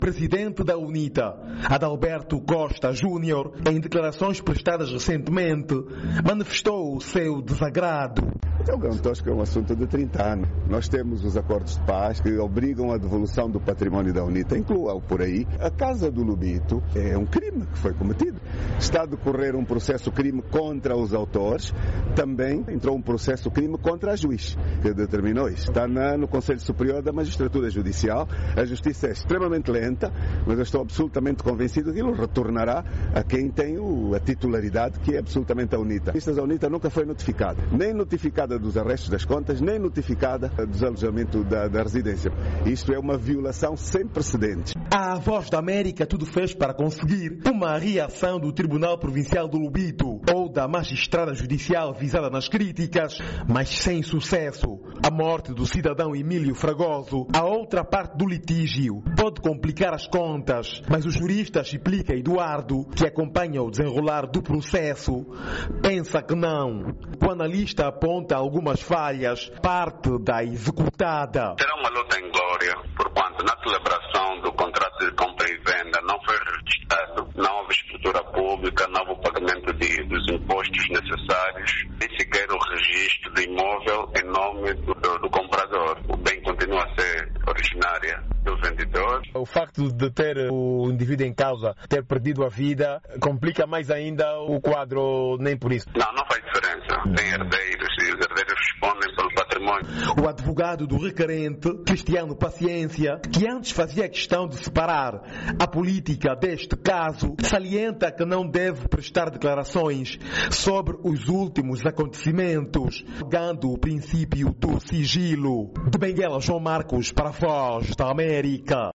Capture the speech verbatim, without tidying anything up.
Presidente da UNITA, Adalberto Costa Júnior, em declarações prestadas recentemente, manifestou o seu desagrado. O Grão Tosco é um assunto de trinta anos. Nós temos os acordos de paz que obrigam a devolução do património da UNITA. Inclua-o por aí. A Casa do Lobito é um crime que foi cometido. Está a decorrer um processo crime contra os autores. Também entrou um processo crime contra a juiz que determinou isso. Está na, no Conselho Superior da Magistratura Judicial. A justiça é extremamente lenta, mas eu estou absolutamente convencido que ele retornará a quem tem o, a titularidade, que é absolutamente a UNITA. A UNITA nunca foi notificada, nem notificada dos arrestos das contas, nem notificada do desalojamento da, da residência. Isto é uma violação sem precedentes. A Voz da América tudo fez para conseguir uma reação do Tribunal Provincial do Lobito ou da magistrada judicial visada nas críticas, mas sem sucesso. A morte do cidadão Emílio Fragoso, a outra parte do litígio, pode complicar as contas, mas o jurista Chiplica Eduardo, que acompanha o desenrolar do processo, pensa que não. O analista aponta algumas falhas, parte da executada. Será uma luta em glória, porquanto na celebração do contrato de compra e venda não foi registrado, não houve escritura pública, não houve o pagamento de, dos impostos necessários, nem sequer o registro do imóvel em nome do, do, do comprador. O bem continua a ser originária do vendedor. O facto de ter o indivíduo em causa ter perdido a vida complica mais ainda o quadro, nem por isso. Não, não faz diferença. Tem herdeiros e os herdeiros respondem pelo património. O advogado do requerente, Cristiano Paciência, que antes fazia questão de separar a política deste caso, salienta que não deve prestar declarações sobre os últimos acontecimentos, negando o princípio do sigilo. De Benguela, João Marcos, para a Voz da América.